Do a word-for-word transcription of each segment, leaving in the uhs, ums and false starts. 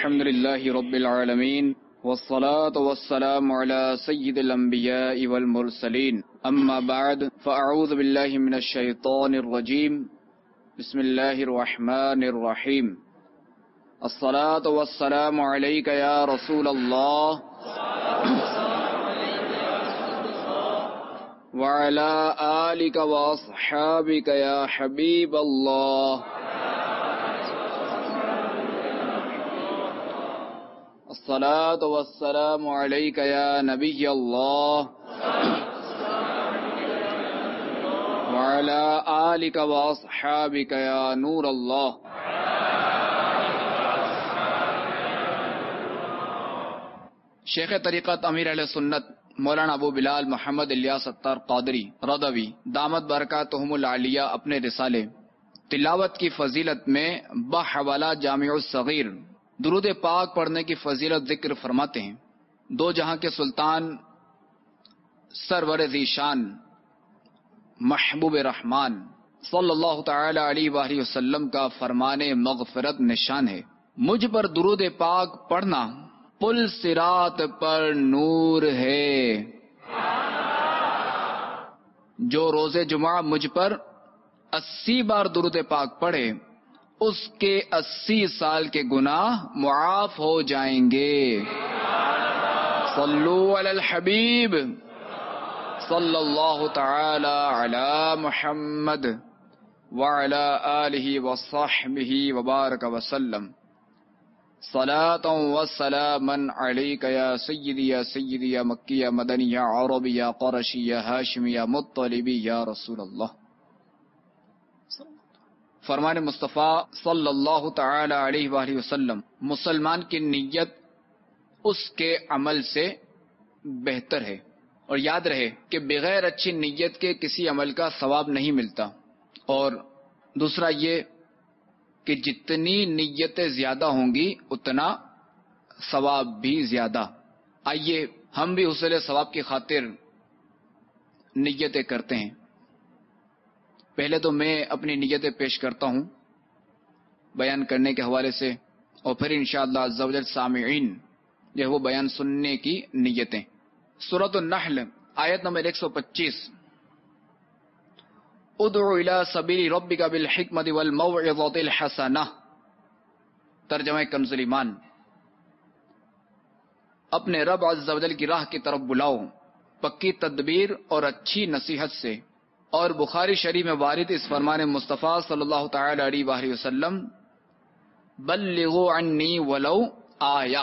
الحمد لله رب العالمين والصلاة والسلام على سيد الأنبياء والمرسلين أما بعد فأعوذ بالله من الشيطان الرجيم بسم الله الرحمن الرحيم الصلاة والسلام عليك يا رسول الله وعلى آلك وأصحابك يا حبيب الله الصلاة والسلام عليك يا نبي الله وعلى آلك وأصحابك يا نور الله. شیخ طریقت امیر اہل سنت مولانا ابو بلال محمد الیاس اتار قادری رضوی دامت برکاتہم العالیہ اپنے رسالے تلاوت کی فضیلت میں بحوالہ جامع الصغیر درود پاک پڑھنے کی فضیلت ذکر فرماتے ہیں. دو جہاں کے سلطان سرور ذیشان محبوب رحمان صلی اللہ تعالی علیہ وآلہ وسلم کا فرمان مغفرت نشان ہے. مجھ پر درود پاک پڑھنا پل صراط پر نور ہے. جو روز جمعہ مجھ پر اسی بار درود پاک پڑھے اس کے اسی سال کے گناہ معاف ہو جائیں گے. صلو علی الحبیب صلی اللہ تعالی علی محمد وعلی آلہ وصحبہ وبارک وسلم. صلاۃ و سلاما علیک یا سیدی یا سیدی یا مکی یا مدنی یا عربی یا قرشی یا ہاشمی یا مطلبی یا رسول اللہ. فرمان مصطفیٰ صلی اللہ تعالی علیہ وآلہ وسلم مسلمان کی نیت اس کے عمل سے بہتر ہے. اور یاد رہے کہ بغیر اچھی نیت کے کسی عمل کا ثواب نہیں ملتا. اور دوسرا یہ کہ جتنی نیتیں زیادہ ہوں گی اتنا ثواب بھی زیادہ. آئیے ہم بھی حصول ثواب کی خاطر نیتیں کرتے ہیں. پہلے تو میں اپنی نیتیں پیش کرتا ہوں بیان کرنے کے حوالے سے، اور پھر انشاءاللہ عز و جل سامعین جو ہے وہ بیان سننے کی نیتیں. سورۃ النحل آیت نمبر ایک سو پچیس، ادعو الی سبیل ربک بالحکمۃ والموعظۃ الحسنہ. ترجمہ کنز ایمان، اپنے رب عز و جل کی راہ کی طرف بلاؤ پکی تدبیر اور اچھی نصیحت سے. اور بخاری شریف میں وارد اس فرمان مصطفیٰ صلی اللہ تعالی علیہ وآلہ وسلم بلغوا عنی ولو آیہ،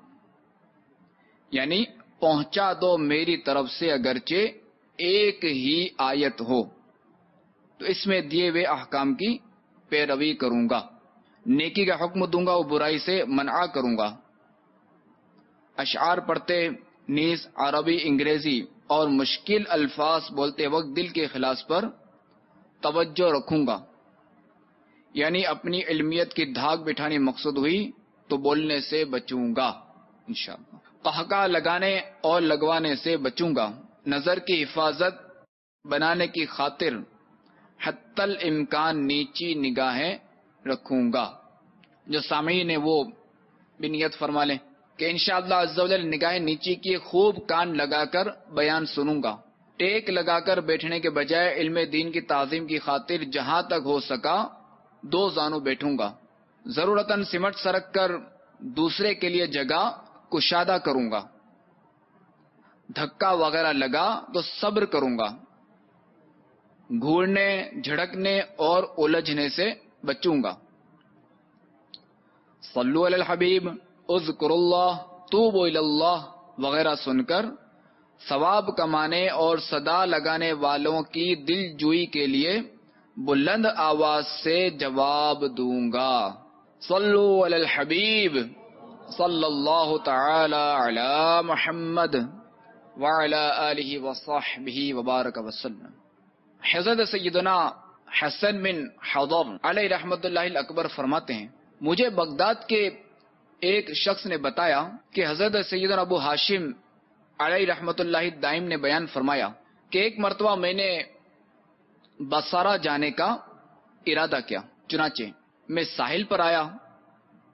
یعنی پہنچا دو میری طرف سے اگرچہ ایک ہی آیت ہو، تو اس میں دیے ہوئے احکام کی پیروی کروں گا، نیکی کا حکم دوں گا اور برائی سے منع کروں گا. اشعار پڑھتے نیز عربی انگریزی اور مشکل الفاظ بولتے وقت دل کے اخلاص پر توجہ رکھوں گا. یعنی اپنی علمیت کی دھاگ بٹھانی مقصود ہوئی تو بولنے سے بچوں گا انشاءاللہ. قہقہ لگانے اور لگوانے سے بچوں گا. نظر کی حفاظت بنانے کی خاطر حتی الامکان نیچی نگاہیں رکھوں گا. جو سامعین ہیں وہ بھی نیت فرما لیں کہ انشاءاللہ عز و جل نگاہیں نیچی کی خوب کان لگا کر بیان سنوں گا. ٹیک لگا کر بیٹھنے کے بجائے علم دین کی تعظیم کی خاطر جہاں تک ہو سکا دو زانوں بیٹھوں گا. ضرورتاً سمٹ سرک کر دوسرے کے لیے جگہ کشادہ کروں گا. دھکا وغیرہ لگا تو صبر کروں گا. گھورنے جھڑکنے اور الجھنے سے بچوں گا. صلو علی الحبیب اذکر اللہ توبوا الی اللہ وغیرہ سن کر ثواب کمانے اور صدا لگانے والوں کی دل جوئی کے لیے بلند آواز سے جواب دوں گا. صلو علی الحبیب صلی اللہ تعالی علی محمد وعلی آلہ وصحبہ وبارک وسلم. حضرت سیدنا حسن بن حضر علیہ رحمت اللہ الاکبر فرماتے ہیں مجھے بغداد کے ایک شخص نے بتایا کہ حضرت سیدنا ابو ہاشم علیہ رحمت اللہ دائم نے بیان فرمایا کہ ایک مرتبہ میں نے بصرہ جانے کا ارادہ کیا، چنانچہ میں ساحل پر آیا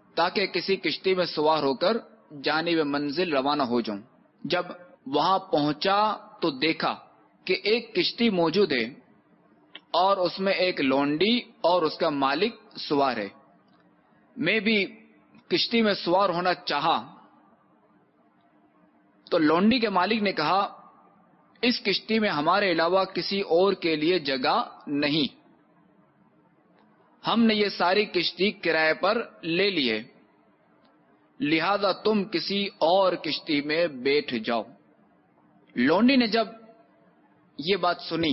تاکہ کسی کشتی میں سوار ہو کر جانب منزل روانہ ہو جاؤں۔ جب وہاں پہنچا تو دیکھا کہ ایک کشتی موجود ہے اور اس میں ایک لونڈی اور اس کا مالک سوار ہے۔ میں بھی کشتی میں سوار ہونا چاہا تو لونڈی کے مالک نے کہا، اس کشتی میں ہمارے علاوہ کسی اور کے لیے جگہ نہیں، ہم نے یہ ساری کشتی کرائے پر لے لی ہے، لہذا تم کسی اور کشتی میں بیٹھ جاؤ۔ لونڈی نے جب یہ بات سنی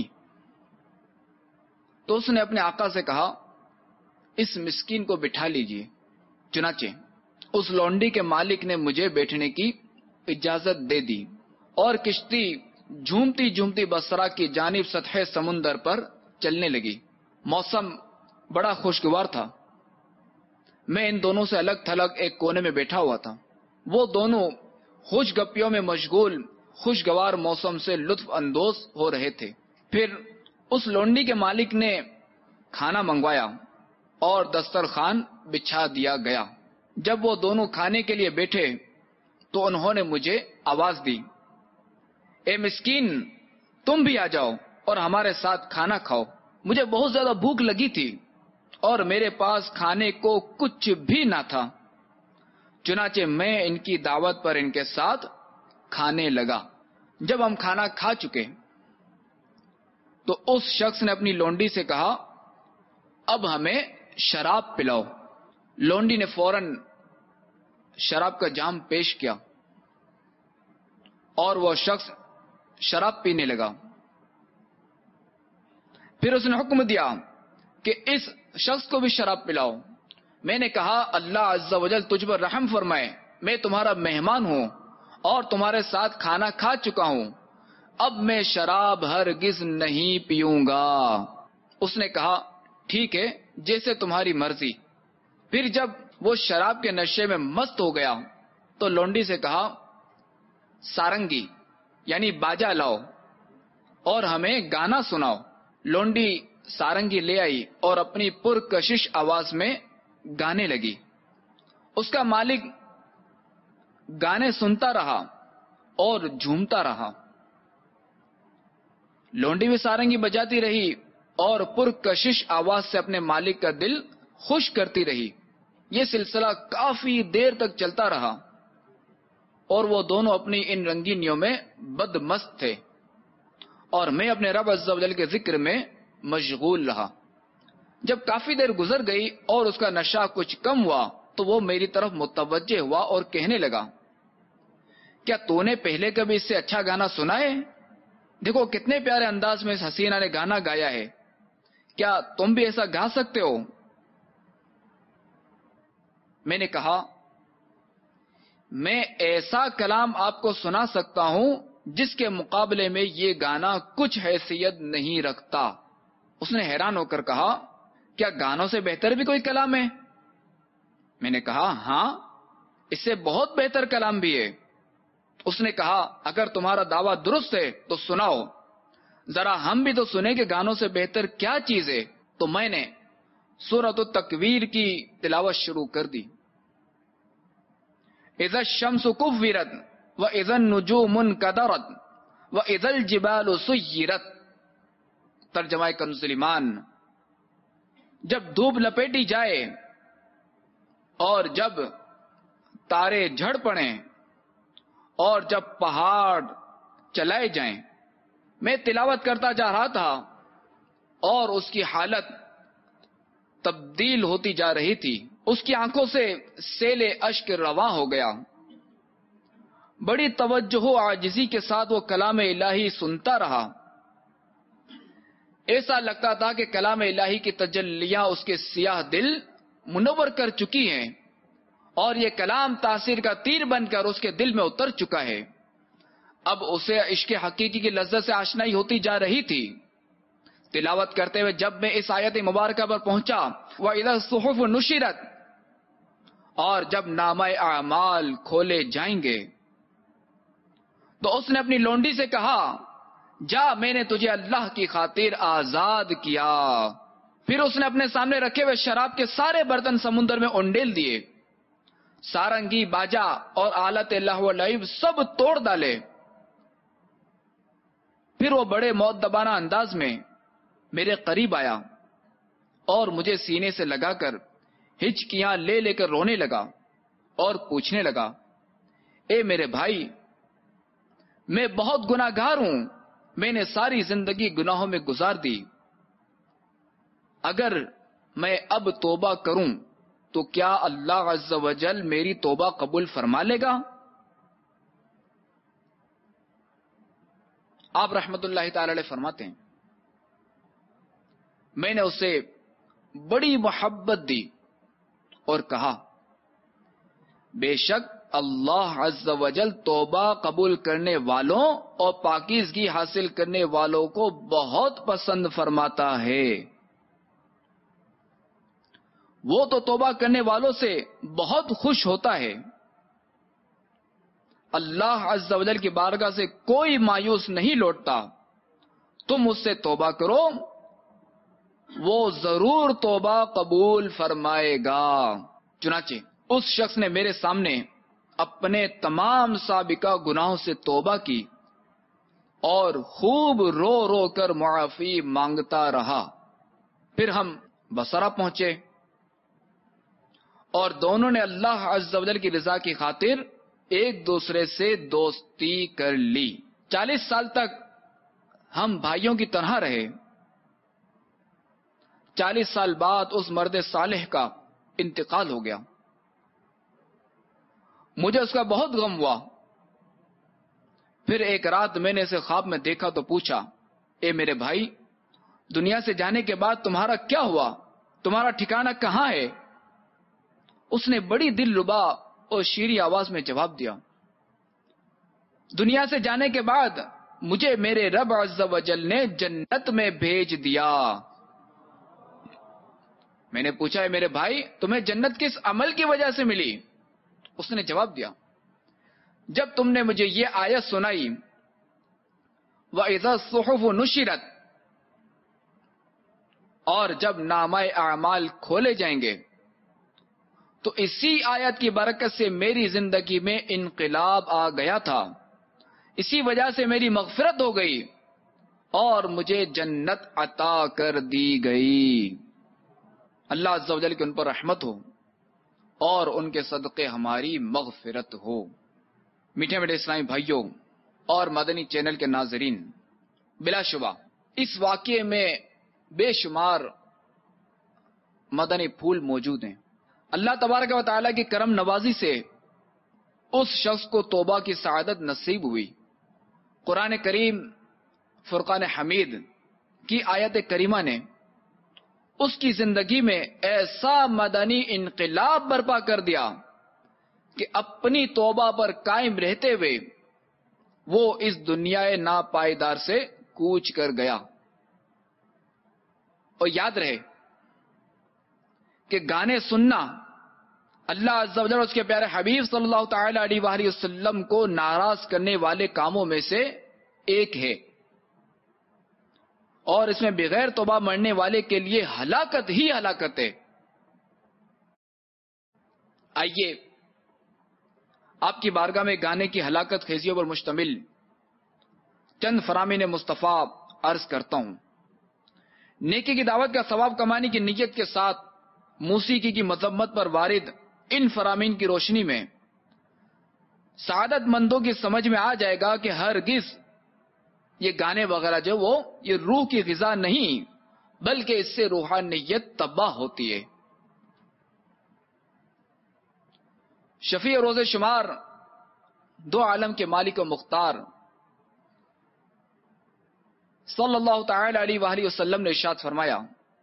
تو اس نے اپنے آقا سے کہا، اس مسکین کو بٹھا لیجئے۔ چنانچہ اس لونڈی کے مالک نے مجھے بیٹھنے کی اجازت دے دی اور کشتی جھومتی جھومتی بصرہ کی جانب سطح سمندر پر چلنے لگی۔ موسم بڑا خوشگوار تھا۔ میں ان دونوں سے الگ تھلگ ایک کونے میں بیٹھا ہوا تھا۔ وہ دونوں خوش گپیوں میں مشغول خوشگوار موسم سے لطف اندوز ہو رہے تھے۔ پھر اس لونڈی کے مالک نے کھانا منگوایا اور دسترخوان بچھا دیا گیا۔ جب وہ دونوں کھانے کے لیے بیٹھے تو انہوں نے مجھے آواز دی، اے مسکین، تم بھی آ جاؤ اور ہمارے ساتھ کھانا کھاؤ۔ مجھے بہت زیادہ بھوک لگی تھی اور میرے پاس کھانے کو کچھ بھی نہ تھا، چنانچہ میں ان کی دعوت پر ان کے ساتھ کھانے لگا۔ جب ہم کھانا کھا چکے تو اس شخص نے اپنی لونڈی سے کہا، اب ہمیں شراب پلاؤ۔ لونڈی نے فوراً شراب کا جام پیش کیا اور وہ شخص شراب پینے لگا۔ پھر اس نے حکم دیا کہ اس شخص کو بھی شراب پلاؤ۔ میں نے کہا، اللہ عز و جل تجھ پر رحم فرمائے، میں تمہارا مہمان ہوں اور تمہارے ساتھ کھانا کھا چکا ہوں، اب میں شراب ہرگز نہیں پیوں گا۔ اس نے کہا، ٹھیک ہے، جیسے تمہاری مرضی۔ پھر جب وہ شراب کے نشے میں مست ہو گیا تو لونڈی سے کہا، سارنگی یعنی باجا لاؤ اور ہمیں گانا سناؤ۔ لونڈی سارنگی لے آئی اور اپنی پرکشش آواز میں گانے لگی۔ اس کا مالک گانے سنتا رہا اور جھومتا رہا۔ لونڈی بھی سارنگی بجاتی رہی اور پرکشش آواز سے اپنے مالک کا دل خوش کرتی رہی۔ یہ سلسلہ کافی دیر تک چلتا رہا اور وہ دونوں اپنی ان رنگینیوں میں بدمست تھے اور میں اپنے رب عز و جل کے ذکر میں مشغول رہا۔ جب کافی دیر گزر گئی اور اس کا نشہ کچھ کم ہوا تو وہ میری طرف متوجہ ہوا اور کہنے لگا، کیا تو نے پہلے کبھی اس سے اچھا گانا سنا ہے؟ دیکھو کتنے پیارے انداز میں اس حسینہ نے گانا گایا ہے، کیا تم بھی ایسا گا سکتے ہو؟ میں نے کہا، میں ایسا کلام آپ کو سنا سکتا ہوں جس کے مقابلے میں یہ گانا کچھ حیثیت نہیں رکھتا۔ اس نے حیران ہو کر کہا، کیا گانوں سے بہتر بھی کوئی کلام ہے؟ میں نے کہا، ہاں، اس سے بہت بہتر کلام بھی ہے۔ اس نے کہا، اگر تمہارا دعویٰ درست ہے تو سناؤ، ذرا ہم بھی تو سنیں کہ گانوں سے بہتر کیا چیز ہے۔ تو میں نے سورۃ التکویر کی تلاوت شروع کر دی۔ اذا الشمس کورت واذا النجوم انکدرت واذا الجبال سیرت۔ ترجمہ کنز ایمان، جب دھوپ لپیٹی جائے اور جب تارے جھڑ پڑیں اور جب پہاڑ چلائے جائیں۔ میں تلاوت کرتا جا رہا تھا اور اس کی حالت تبدیل ہوتی جا رہی تھی۔ اس کی آنکھوں سے سیل اشک رواں ہو گیا۔ بڑی توجہ و عاجزی کے ساتھ وہ کلام الہی سنتا رہا۔ ایسا لگتا تھا کہ کلام الہی کی تجلیاں اس کے سیاہ دل منور کر چکی ہیں اور یہ کلام تاثیر کا تیر بن کر اس کے دل میں اتر چکا ہے۔ اب اسے عشق حقیقی کی لذت سے آشنائی ہوتی جا رہی تھی۔ تلاوت کرتے ہوئے جب میں اس آیت مبارکہ پر پہنچا، وَإِذَا الصُّحُفُ نُشِرَتْ، اور جب نامہ اعمال کھولے جائیں گے، تو اس نے اپنی لونڈی سے کہا، جا، میں نے تجھے اللہ کی خاطر آزاد کیا۔ پھر اس نے اپنے سامنے رکھے ہوئے شراب کے سارے برتن سمندر میں انڈیل دیے سارنگی، باجا اور آلت لہو و لعب سب توڑ ڈالے. پھر وہ بڑے مؤدبانہ انداز میں میرے قریب آیا اور مجھے سینے سے لگا کر ہچکیاں لے لے کر رونے لگا اور پوچھنے لگا، اے میرے بھائی، میں بہت گناہگار ہوں، میں نے ساری زندگی گناہوں میں گزار دی. اگر میں اب توبہ کروں تو کیا اللہ عز و جل میری توبہ قبول فرما لے گا؟ آپ رحمت اللہ تعالی علیہ فرماتے ہیں، میں نے اسے بڑی محبت دی اور کہا، بے شک اللہ عز و جل توبہ قبول کرنے والوں اور پاکیزگی حاصل کرنے والوں کو بہت پسند فرماتا ہے. وہ تو توبہ کرنے والوں سے بہت خوش ہوتا ہے. اللہ عز و جل کی بارگاہ سے کوئی مایوس نہیں لوٹتا. تم اس سے توبہ کرو، وہ ضرور توبہ قبول فرمائے گا. چنانچہ اس شخص نے میرے سامنے اپنے تمام سابقہ گناہوں سے توبہ کی اور خوب رو رو کر معافی مانگتا رہا. پھر ہم بصرہ پہنچے اور دونوں نے اللہ عز و جل کی رضا کی خاطر ایک دوسرے سے دوستی کر لی. چالیس سال تک ہم بھائیوں کی طرح رہے. چالیس سال بعد اس مرد صالح کا انتقال ہو گیا. مجھے اس کا بہت غم ہوا. پھر ایک رات میں نے اسے خواب میں دیکھا تو پوچھا، اے میرے بھائی، دنیا سے جانے کے بعد تمہارا کیا ہوا؟ تمہارا ٹھکانہ کہاں ہے؟ اس نے بڑی دل ربا اور شیریں آواز میں جواب دیا، دنیا سے جانے کے بعد مجھے میرے رب عز و جل نے جنت میں بھیج دیا. میں نے پوچھا، ہے میرے بھائی، تمہیں جنت کس عمل کی وجہ سے ملی؟ اس نے جواب دیا، جب تم نے مجھے یہ آیت سنائی، وَإِذَا الصُّحُفُ نُشِرَتْ، اور جب نامہ اعمال کھولے جائیں گے، تو اسی آیت کی برکت سے میری زندگی میں انقلاب آ گیا تھا. اسی وجہ سے میری مغفرت ہو گئی اور مجھے جنت عطا کر دی گئی. اللہ عز و جل کی ان پر رحمت ہو اور ان کے صدقے ہماری مغفرت ہو. میٹھے میٹھے اسلامی بھائیوں اور مدنی چینل کے ناظرین، بلا شبہ اس واقعے میں بے شمار مدنی پھول موجود ہیں. اللہ تبارک و تعالیٰ کی کرم نوازی سے اس شخص کو توبہ کی سعادت نصیب ہوئی. قرآن کریم فرقان حمید کی آیت کریمہ نے اس کی زندگی میں ایسا مدنی انقلاب برپا کر دیا کہ اپنی توبہ پر قائم رہتے ہوئے وہ اس دنیا ناپائیدار سے کوچ کر گیا. اور یاد رہے کہ گانے سننا اللہ عز و جل اور اس کے پیارے حبیب صلی اللہ تعالی علیہ وآلہ وسلم کو ناراض کرنے والے کاموں میں سے ایک ہے، اور اس میں بغیر توبہ مرنے والے کے لیے ہلاکت ہی ہلاکت ہے. آئیے آپ کی بارگاہ میں گانے کی ہلاکت خیزیوں پر مشتمل چند فرامین مصطفیٰ عرض کرتا ہوں. نیکی کی دعوت کا ثواب کمانے کی نیت کے ساتھ موسیقی کی مذمت پر وارد ان فرامین کی روشنی میں سعادت مندوں کی سمجھ میں آ جائے گا کہ ہرگز یہ گانے وغیرہ جو وہ یہ روح کی غذا نہیں، بلکہ اس سے روحانیت تباہ ہوتی ہے. شفیع روز شمار دو عالم کے مالک و مختار صلی اللہ تعالی علیہ وآلہ وسلم نے ارشاد فرمایا،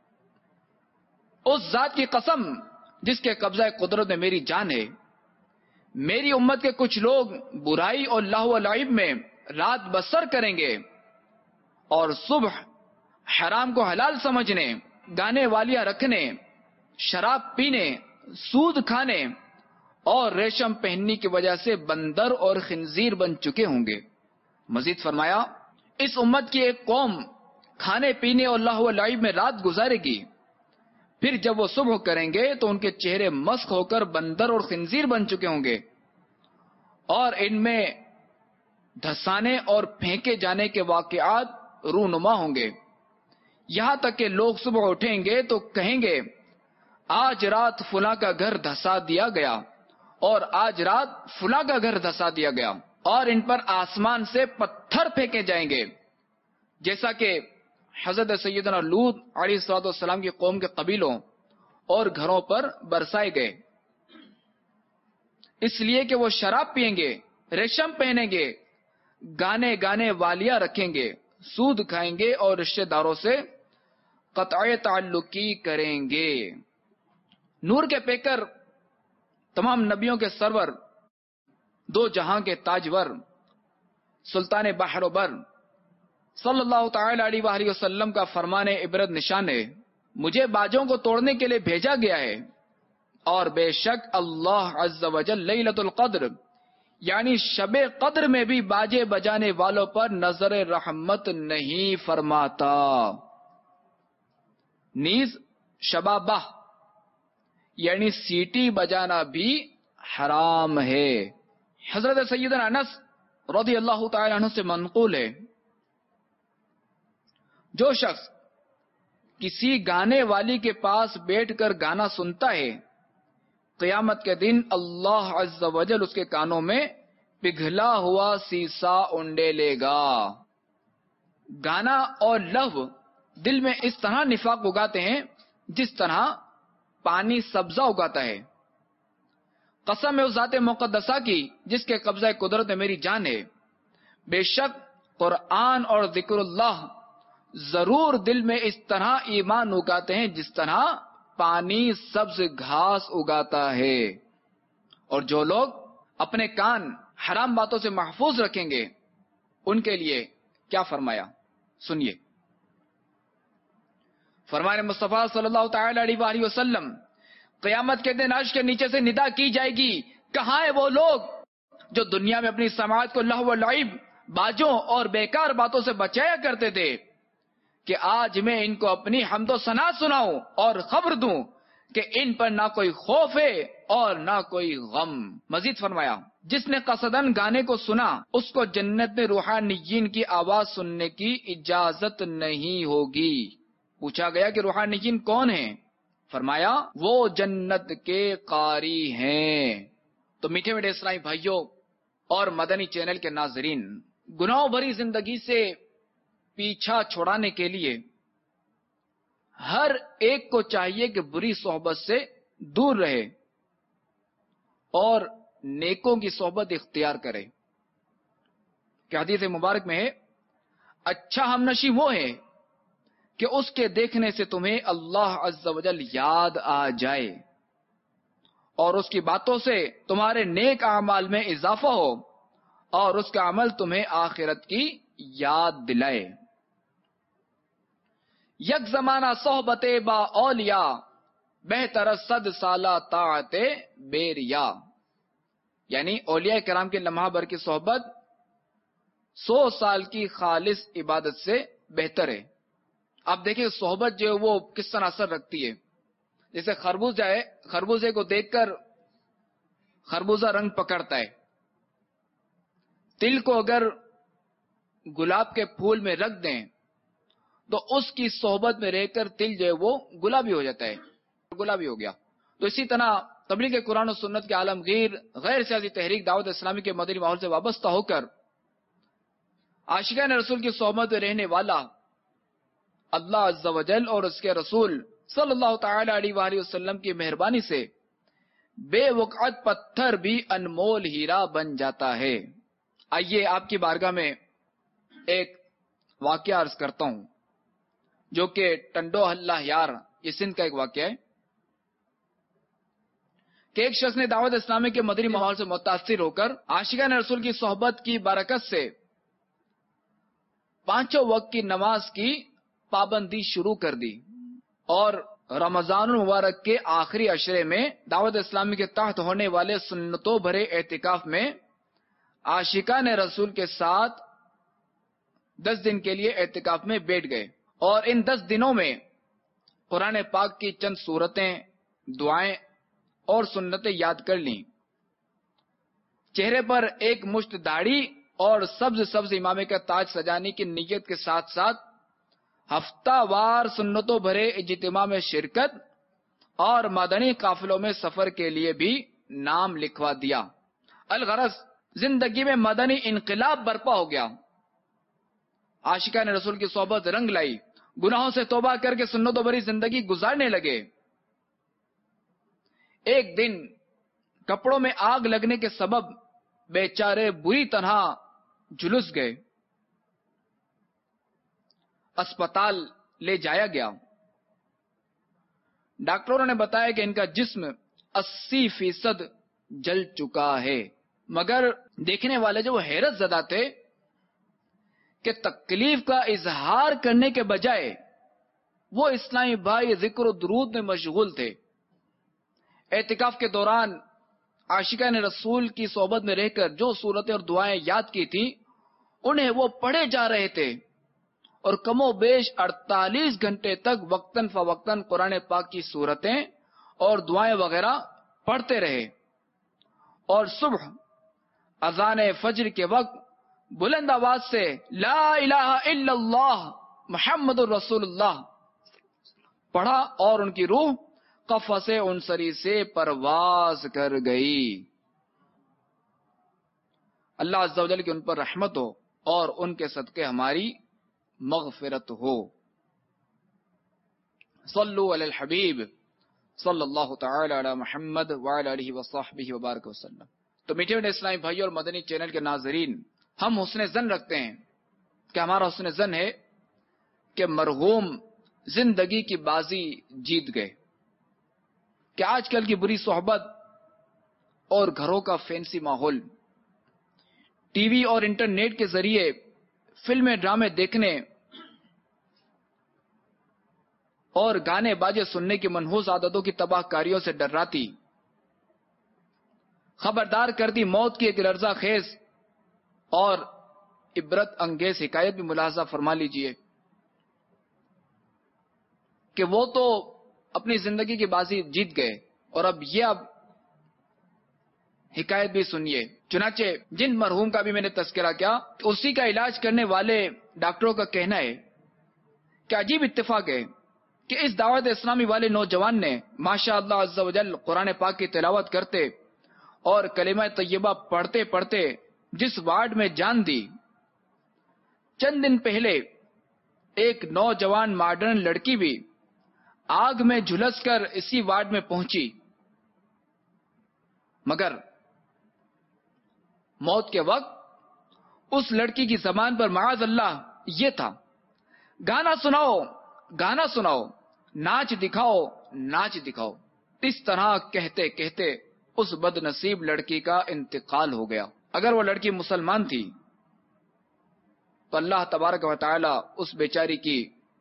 اس ذات کی قسم جس کے قبضہ قدرت میں میری جان ہے، میری امت کے کچھ لوگ برائی اور لہو و لعب میں رات بسر کریں گے اور صبح حرام کو حلال سمجھنے، گانے والیاں رکھنے، شراب پینے، سود کھانے اور ریشم پہننے کی وجہ سے بندر اور خنزیر بن چکے ہوں گے. مزید فرمایا، اس امت کی ایک قوم کھانے پینے اور لہو و لعب میں رات گزارے گی، پھر جب وہ صبح کریں گے تو ان کے چہرے مسخ ہو کر بندر اور خنزیر بن چکے ہوں گے، اور ان میں دھسانے اور پھینکے جانے کے واقعات رونما ہوں گے، یہاں تک کہ لوگ صبح اٹھیں گے تو کہیں گے آج رات فلاں کا گھر دھسا دیا گیا، اور آج رات فلاں کا گھر دھسا دیا گیا، اور ان پر آسمان سے پتھر پھینکے جائیں گے، جیسا کہ حضرت سیدنا لوط علیہ الصلوۃ والسلام کی قوم کے قبیلوں اور گھروں پر برسائے گئے، اس لیے کہ وہ شراب پیئیں گے، ریشم پہنیں گے، گانے گانے والیاں رکھیں گے، سود کھائیں گے اور رشتہ داروں سے قطع تعلقی کریں گے۔ نور کے پیکر، تمام نبیوں کے سرور، دو جہاں کے تاجور، سلطان بحر و بر صلی اللہ تعالی علیہ وآلہ وسلم کا فرمان عبرت نشان ہے، مجھے باجوں کو توڑنے کے لیے بھیجا گیا ہے، اور بے شک اللہ عز و جل لیلۃ القدر یعنی شب قدر میں بھی باجے بجانے والوں پر نظر رحمت نہیں فرماتا۔ نیز شبابہ یعنی سیٹی بجانا بھی حرام ہے۔ حضرت سیدنا انس رضی اللہ تعالی عنہ سے منقول ہے، جو شخص کسی گانے والی کے پاس بیٹھ کر گانا سنتا ہے، قیامت کے دن اللہ عز و جل اس کے کانوں میں پگھلا ہوا سیسا اونڈے لے گا۔ گانا اور لہو دل میں اس طرح نفاق اگاتے ہیں جس طرح پانی سبزہ اگاتا ہے۔ قسم ہے اس ذات مقدسہ کی جس کے قبضہ قدرت میں میری جان ہے، بے شک قرآن اور ذکر اللہ ضرور دل میں اس طرح ایمان اگاتے ہیں جس طرح پانی سبز گھاس اگاتا ہے۔ اور جو لوگ اپنے کان حرام باتوں سے محفوظ رکھیں گے ان کے لیے کیا فرمایا، سنیے۔ فرمان مصطفیٰ صلی اللہ تعالی علیہ وآلہ وسلم، قیامت کے دن عرش کے نیچے سے ندا کی جائے گی، کہاں ہیں وہ لوگ جو دنیا میں اپنی سماعت کو لہو و لعب، باجوں اور بیکار باتوں سے بچایا کرتے تھے، کہ آج میں ان کو اپنی حمد و ثنا سناؤں اور خبر دوں کہ ان پر نہ کوئی خوف ہے اور نہ کوئی غم۔ مزید فرمایا، جس نے قصدن گانے کو سنا اس کو جنت میں روحانیین کی آواز سننے کی اجازت نہیں ہوگی۔ پوچھا گیا کہ روحانیین کون ہیں؟ فرمایا وہ جنت کے قاری ہیں۔ تو میٹھے میٹھے اسلامی بھائیوں اور مدنی چینل کے ناظرین، گناہوں بھری زندگی سے پیچھا چھڑانے کے لیے ہر ایک کو چاہیے کہ بری صحبت سے دور رہے اور نیکوں کی صحبت اختیار کرے۔ کہ حدیث مبارک میں ہے، اچھا ہمنشی وہ ہے کہ اس کے دیکھنے سے تمہیں اللہ عز و جل یاد آ جائے اور اس کی باتوں سے تمہارے نیک اعمال میں اضافہ ہو اور اس کا عمل تمہیں آخرت کی یاد دلائے۔ یک زمانہ صحبت با اولیاء، بہتر صد سالہ طاعت بیریا، یعنی اولیاء کرام کے لمحہ بھر کی صحبت سو سال کی خالص عبادت سے بہتر ہے۔ اب دیکھیں صحبت جو ہے وہ کس طرح اثر رکھتی ہے۔ جیسے خربوزہ ہے، خربوزے کو دیکھ کر خربوزہ رنگ پکڑتا ہے، تل کو اگر گلاب کے پھول میں رکھ دیں تو اس کی صحبت میں رہ کر تل جو ہے وہ گلابی ہو جاتا ہے، گلابی ہو گیا۔ تو اسی طرح تبلیغ قرآن و سنت کے عالمگیر غیر سیاسی تحریک دعوت اسلامی کے مدنی ماحول سے وابستہ ہو کر عاشقان رسول کی صحبت میں رہنے والا اللہ عز و جل اور اس کے رسول صلی اللہ تعالی علیہ وآلہ وسلم کی مہربانی سے بے وقعت پتھر بھی انمول ہیرا بن جاتا ہے۔ آئیے آپ کی بارگاہ میں ایک واقعہ عرض کرتا ہوں جو کہ ٹنڈو اللہ یار، یہ سندھ کا ایک واقعہ ہے کہ ایک شخص نے دعوت اسلامی کے مدنی ماحول سے متاثر ہو کر عاشقان رسول کی صحبت کی برکت سے پانچوں وقت کی نماز کی پابندی شروع کر دی، اور رمضان المبارک کے آخری عشرے میں دعوت اسلامی کے تحت ہونے والے سنتوں بھرے اعتکاف میں عاشقان رسول کے ساتھ دس دن کے لیے اعتکاف میں بیٹھ گئے، اور ان دس دنوں میں قرآن پاک کی چند سورتیں، دعائیں اور سنتیں یاد کر لیں، چہرے پر ایک مشت داڑھی اور سبز سبز امامے کا تاج سجانے کی نیت کے ساتھ ساتھ ہفتہ وار سنتوں بھرے اجتماع میں شرکت اور مدنی قافلوں میں سفر کے لیے بھی نام لکھوا دیا۔ الغرض زندگی میں مدنی انقلاب برپا ہو گیا، عاشقان رسول کی صحبت رنگ لائی، گناہوں سے توبہ کر کے سنتوں بھری زندگی گزارنے لگے۔ ایک دن کپڑوں میں آگ لگنے کے سبب بیچارے بری طرح جھلس گئے، اسپتال لے جایا گیا۔ ڈاکٹروں نے بتایا کہ ان کا جسم اسی فیصد جل چکا ہے، مگر دیکھنے والے جو حیرت زدہ تھے کہ تکلیف کا اظہار کرنے کے بجائے وہ اسلامی بھائی ذکر و درود میں مشغول تھے۔ اعتکاف کے دوران عاشقان رسول کی صحبت میں رہ کر جو سورتیں اور دعائیں یاد کی تھی انہیں وہ پڑھے جا رہے تھے، اور کم و بیش اڑتالیس گھنٹے تک وقتاً فوقتاً قرآن پاک کی سورتیں اور دعائیں وغیرہ پڑھتے رہے، اور صبح اذان فجر کے وقت بلند آواز سے لا الہ الا اللہ محمد الرسول اللہ پڑھا، اور ان کی روح قفس عنصری سے پرواز کر گئی۔ اللہ عز و جل کی ان پر رحمت ہو اور ان کے صدقے ہماری مغفرت ہو۔ صلو علی الحبیب صلی اللہ تعالی علی محمد وعلی آلہ وصحبہ وبارک وسلم۔ تو میٹھے میٹھے اسلامی بھائی اور مدنی چینل کے ناظرین، ہم حسن ظن رکھتے ہیں کہ ہمارا حسن ظن ہے کہ مرحوم زندگی کی بازی جیت گئے، کہ آج کل کی بری صحبت اور گھروں کا فینسی ماحول، ٹی وی اور انٹرنیٹ کے ذریعے فلمیں ڈرامے دیکھنے اور گانے باجے سننے کی منحوس عادتوں کی تباہ کاریوں سے ڈراتی، خبردار کرتی موت کی ایک لرزہ خیز اور عبرت انگیز حکایت بھی ملاحظہ فرما لیجئے کہ وہ تو اپنی زندگی کی بازی جیت گئے، اور اب یہ اب حکایت بھی سنیے۔ چنانچہ جن مرحوم کا بھی میں نے تذکرہ کیا، اسی کا علاج کرنے والے ڈاکٹروں کا کہنا ہے کہ عجیب اتفاق ہے کہ اس دعوت اسلامی والے نوجوان نے ماشاء اللہ عز و جل قرآن پاک کی تلاوت کرتے اور کلمہ طیبہ پڑھتے پڑھتے جس وارڈ میں جان دی، چند دن پہلے ایک نوجوان ماڈرن لڑکی بھی آگ میں جھلس کر اسی وارڈ میں پہنچی، مگر موت کے وقت اس لڑکی کی زبان پر معاذ اللہ یہ تھا، گانا سناؤ گانا سناؤ، ناچ دکھاؤ ناچ دکھاؤ۔ اس طرح کہتے کہتے اس بد نصیب لڑکی کا انتقال ہو گیا۔ اگر وہ لڑکی مسلمان تھی تو اللہ تبارک و تعالی اس بیچاری کی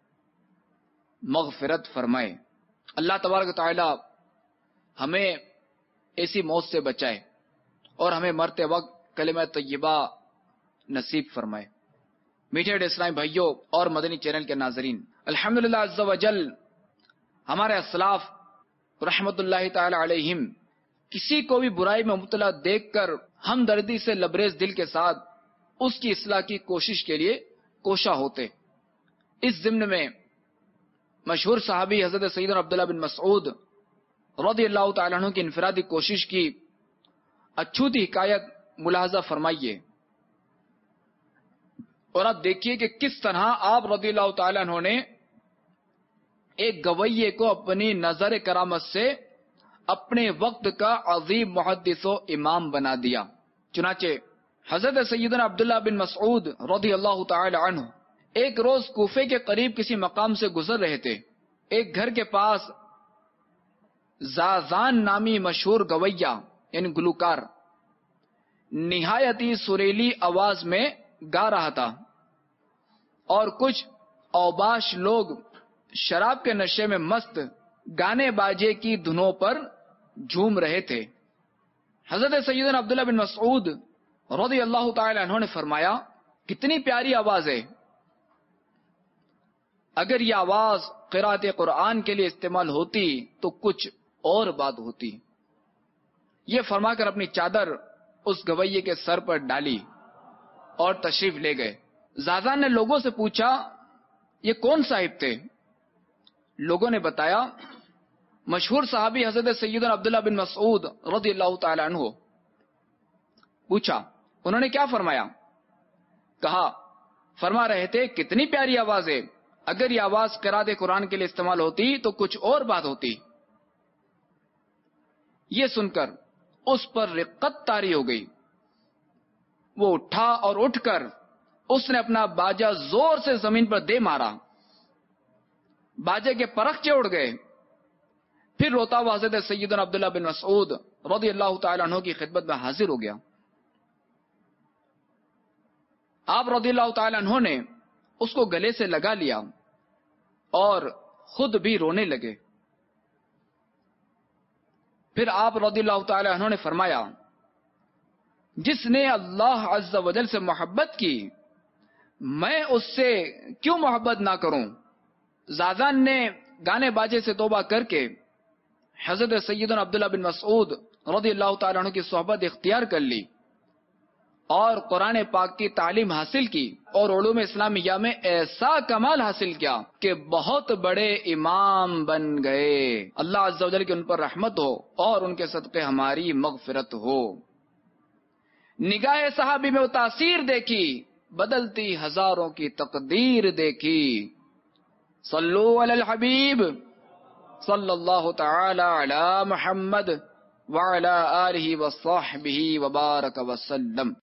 مغفرت فرمائے۔ اللہ تبارک و تعالی ہمیں ایسی موت سے بچائے اور ہمیں مرتے وقت کلمہ طیبہ نصیب فرمائے۔ میٹھے میٹھے اسلامی بھائیوں اور مدنی چینل کے ناظرین، الحمدللہ عز و جل ہمارے اسلاف رحمت اللہ تعالی علیہم کسی کو بھی برائی میں مبتلا دیکھ کر ہمدردی سے لبریز دل کے ساتھ اس کی اصلاح کی کوشش کے لیے کوشاں ہوتے۔ اس ضمن میں مشہور صحابی حضرت سیدنا عبداللہ بن مسعود رضی اللہ تعالیٰ عنہ کی انفرادی کوشش کی اچھوتی حکایت ملاحظہ فرمائیے، اور آپ دیکھیے کہ کس طرح آپ رضی اللہ تعالیٰ عنہ نے ایک گویے کو اپنی نظر کرامت سے اپنے وقت کا عظیم محدث و امام بنا دیا۔ چنانچہ حضرت سیدنا عبداللہ بن مسعود رضی اللہ تعالی عنہ ایک روز کوفے کے قریب کسی مقام سے گزر رہے تھے۔ ایک گھر کے پاس زازان نامی مشہور گویہ یعنی گلوکار نہایت ہی سریلی آواز میں گا رہا تھا، اور کچھ اوباش لوگ شراب کے نشے میں مست گانے باجے کی دھنوں پر جھوم رہے تھے۔ حضرت سیدنا عبداللہ بن مسعود رضی اللہ تعالی عنہ نے فرمایا، کتنی پیاری آواز ہے، اگر یہ آواز قرات قرآن کے لیے استعمال ہوتی تو کچھ اور بات ہوتی. یہ فرما کر اپنی چادر اس گویے کے سر پر ڈالی اور تشریف لے گئے. زازان نے لوگوں سے پوچھا یہ کون صاحب تھے؟ لوگوں نے بتایا مشہور صحابی حضرت سیدنا عبداللہ بن مسعود رضی اللہ تعالی عنہ. پوچھا انہوں نے کیا فرمایا؟ کہا فرما رہے تھے کتنی پیاری آواز ہے، اگر یہ آواز قرات قرآن کے لیے استعمال ہوتی تو کچھ اور بات ہوتی. یہ سن کر اس پر رقت طاری ہو گئی. وہ اٹھا اور اٹھ کر اس نے اپنا باجا زور سے زمین پر دے مارا. باجے کے پرخچے اڑ گئے. پھر روتا ہوا حضرت سیدنا عبداللہ بن مسعود رضی اللہ تعالی عنہ کی خدمت میں حاضر ہو گیا. آپ رضی اللہ تعالی عنہ نے اس کو گلے سے لگا لیا اور خود بھی رونے لگے. پھر آپ رضی اللہ تعالی عنہ نے فرمایا جس نے اللہ عز و جل سے محبت کی میں اس سے کیوں محبت نہ کروں. زازان نے گانے باجے سے توبہ کر کے حضرت سیدنا عبداللہ بن مسعود رضی اللہ تعالی عنہ کی صحبت اختیار کر لی اور قرآن پاک کی تعلیم حاصل کی اور علوم اسلامیہ میں ایسا کمال حاصل کیا کہ بہت بڑے امام بن گئے. اللہ عز و جل کی ان پر رحمت ہو اور ان کے صدقے ہماری مغفرت ہو. نگاہ صحابی میں وہ تاثیر دیکھی، بدلتی ہزاروں کی تقدیر دیکھی. صلو علی الحبیب صلی اللہ تعالی علی محمد وعلی آلہ وصحبہ وبارک وسلم.